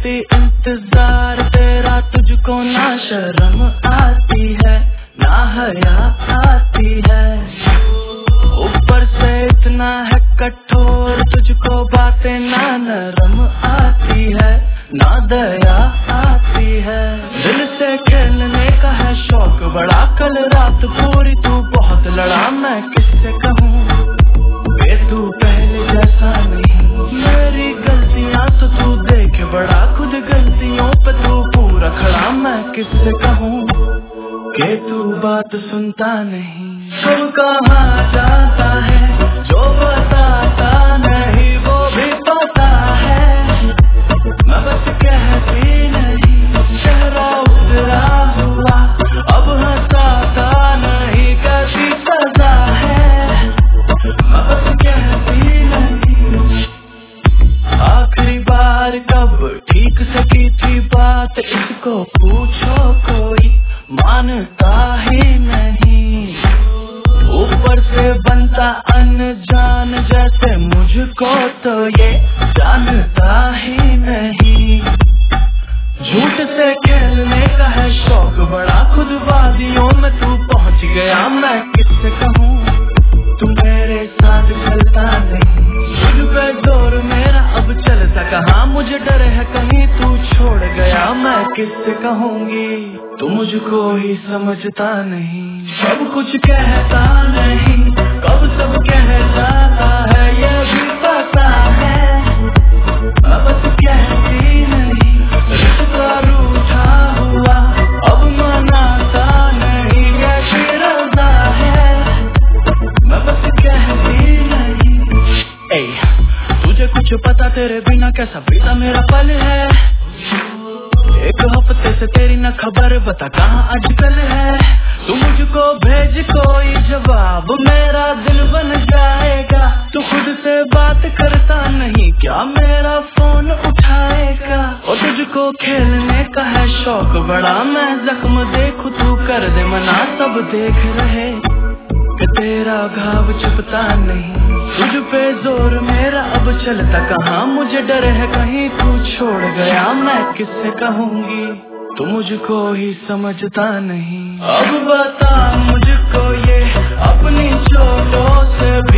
करती इंतजार तेरा, तुझको ना शर्म आती है ना हया आती है। ऊपर से इतना है कठोर, तुझको बातें ना नरम आती है ना दया आती है। दिल से खेलने का है शौक बड़ा, कल रात पूरी तू बहुत लड़ा। मैं किससे कहूँ कि तू पहले जैसा नहीं, मेरी गलतियाँ तो तू देख बड़ा, खुद गलतियों पे तू पूरा खड़ा। मैं किससे कहूँ कि तू बात सुनता नहीं। कब कहाँ जाता है जो बताता नहीं, वो भी पता है, मैं बस कहती नहीं। चेहरा उतरा हुआ अब हंसाता नहीं, कैसी सजा है, मैं बस कहती नहीं। आखिरी बार कब ठीक से की थी बात, इसको पूछो कोई मानता ही नहीं। ऊपर से बनता अनजान जैसे, मुझको तो ये जानता ही नहीं। झूठ से खेलने का है शौक बड़ा, खुद वादियों में तू पहुंच गया। मैं किससे कहूँ तू मेरे साथ चलता नहीं, तुझ पे जोर मेरा अब चलता कहाँ, मुझे डर है कहीं तू छोड़ गया। मैं किससे कहूँगी तू मुझको ही समझता नहीं। सब कुछ कहता नहीं, कब सब कह जाता है, ये भी पता है, मैं बस कहती नहीं। रिश्ता रूठा हुआ अब मनाता नहीं, ये भी रज़ा है, मैं बस कहती नहीं। तुझे कुछ पता तेरे बिना कैसा बीता मेरा पल है, एक हफ्ते से तेरी न खबर, बता कहाँ आजकल है। तू मुझको भेज कोई जवाब, मेरा दिल बन जाएगा। तू खुद से बात करता नहीं, क्या मेरा फोन उठाएगा। और तुझको खेलने का है शौक बड़ा, मैं जख्म देखूं तू कर दे मना। सब देख रहे कि तेरा घाव छुपता नहीं, तुझ पे जोर मेरा अब चलता कहाँ, मुझे डर है कहीं तू छोड़ गया। मैं किससे कहूँगी तू मुझको ही समझता नहीं। अब बता मुझको ये अपनी चोटों से